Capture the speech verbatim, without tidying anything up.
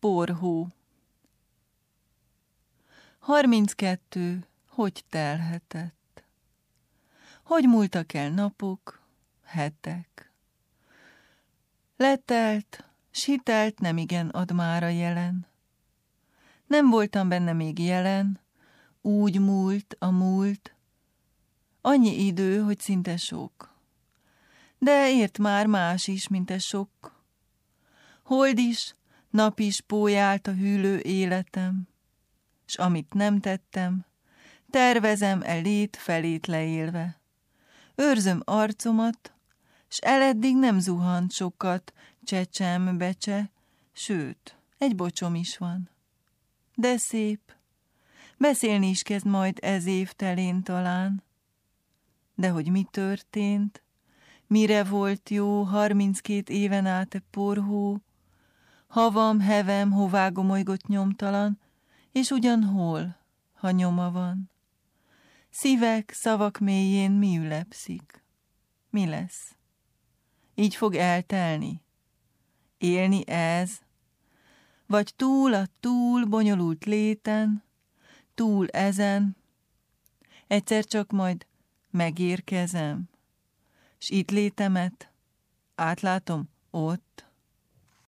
Porhó. Harminckettő, hogy telhetett? Hogy múltak el napok, hetek? Letelt, s hitelt nemigen ad már a jelen. Nem voltam benne még jelen, úgy múlt a múlt, annyi idő, hogy szinte sok. De ért már más is, mint ez sok. Hold is, nap is pólyált a hűlő életem, s amit nem tettem, tervezem e lét felét leélve. Őrzöm arcomat, s eleddig nem zuhant sokat csecsem becse, sőt, egy bocsom is van. De szép, beszélni is kezd majd ez év telén talán. De hogy mi történt, mire volt jó harminckét éven át e porhó, havam, hevem, hová gomolygott nyomtalan, és ugyan hol, ha nyoma van. Szívek, szavak mélyén mi ülepszik? Mi lesz? Így fog eltelni? Élni ez? Vagy túl a túl bonyolult léten, túl ezen, egyszer csak majd megérkezem, s itt létemet átlátom ott,